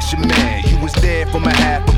that's your man. You was there for my half